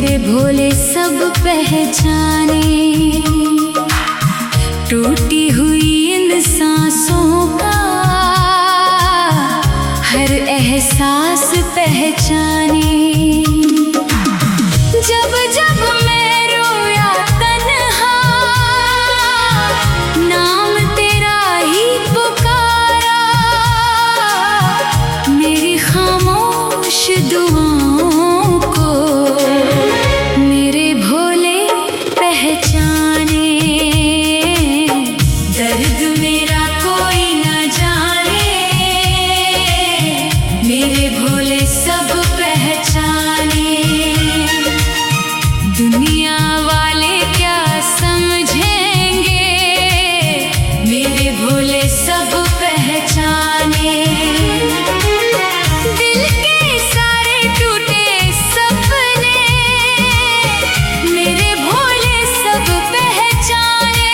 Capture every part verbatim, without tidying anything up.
मेरे भोले सब पहचाने। टूटी हुई इन सांसों का हर एहसास पहचाने। जब जब मैं रोया तन्हा, नाम तेरा ही पुकारा। मेरी खामोश दुआओं को मेरे भोले पहचाने। दर्द मेरा कोई न जाने, मेरे भोले सब पहचाने। दुनिया वाले क्या समझेंगे, मेरे भोले सब पहचाने। दिल के सारे टूटे सपने मेरे भोले सब पहचाने।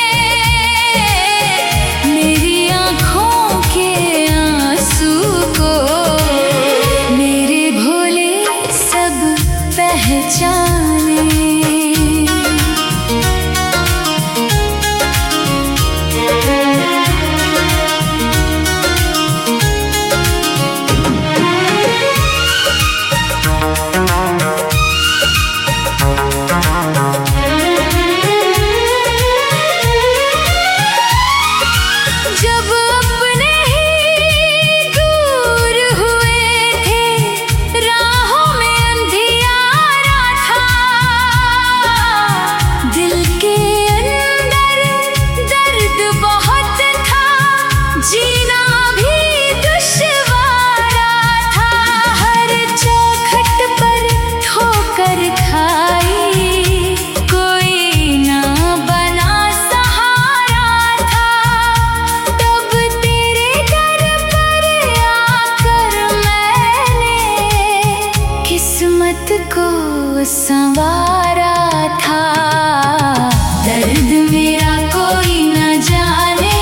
मेरी आँखों के आंसू को मेरे भोले सब पहचाने। जब अपने ही दूर हुए थे, राहों में अंधियारा था। दिल के अंदर दर्द बहुत था, जीना भी दुश्वारा था। हर चौखट पर ठोकर खाई, कोई ना बना सहारा था। तब तेरे दर पर आकर मैंने किस्मत को संवारा था। दर्द मेरा कोई न जाने,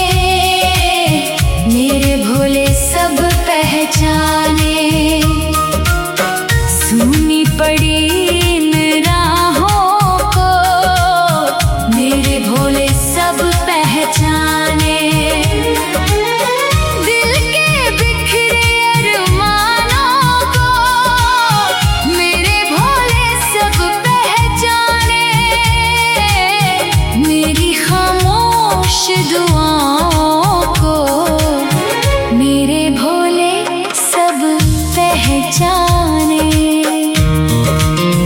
मेरे भोले सब पहचाने। सुनी पड़ी इन राहों को मेरे भोले सब पहचाने। दिल के बिखरे अरमानों को मेरे भोले सब पहचाने। मेरी खामोश दुआओं को मेरे भोले सब पहचाने।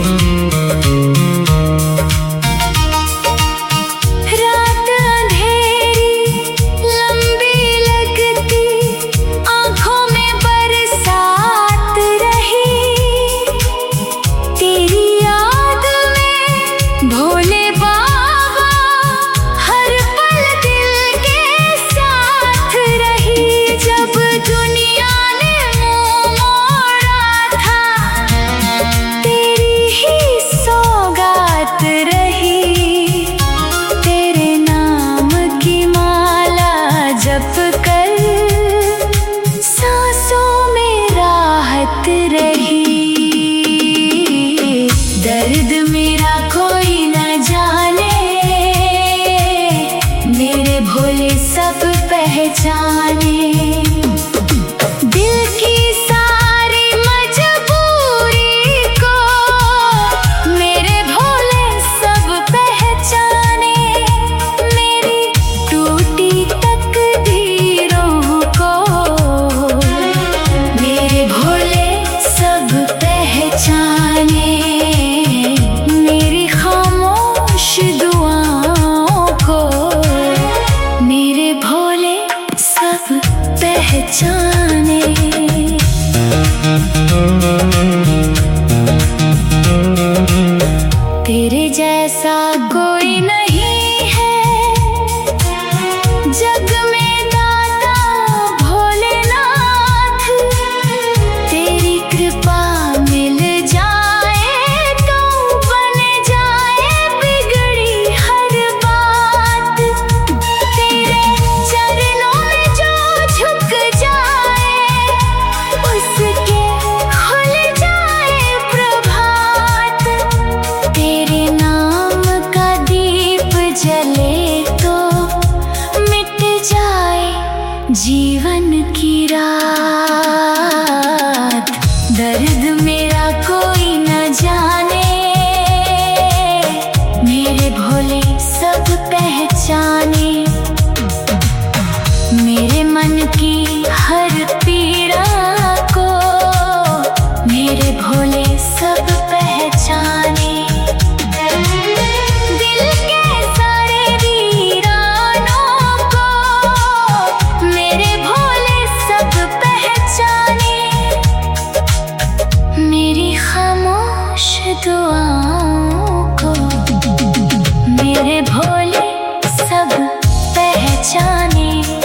खामोश दुआओं को मेरे भोले सब पहचाने।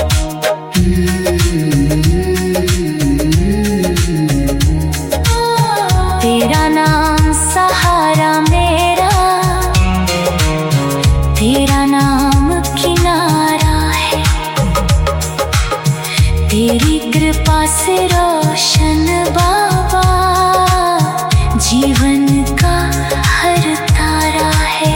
तेरा नाम सहारा मेरा, तेरा नाम किनारा है, तेरी कृपा से रोशन बाबा जीवन का हर तारा है।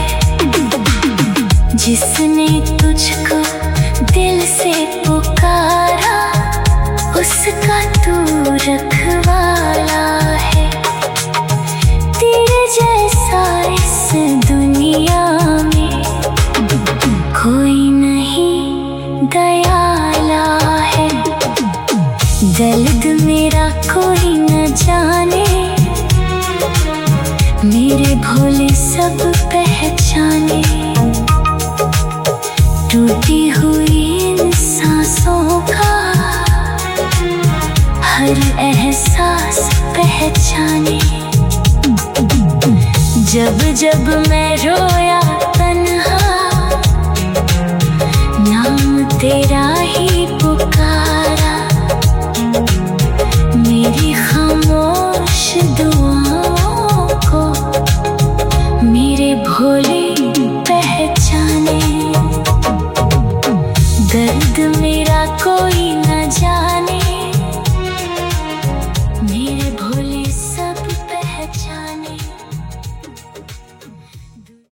जिसने तुझको दिल से पुकारा उसका तू रखवाला है। तेरे जैसा इस दुनिया में कोई नहीं दयाला है। दर्द मेरा कोई न जाने, मेरे भोले सब पहचाने। टूटी हुई इन सांसों का हर एहसास पहचाने। जब जब मैं रोया तन्हा, नाम तेरा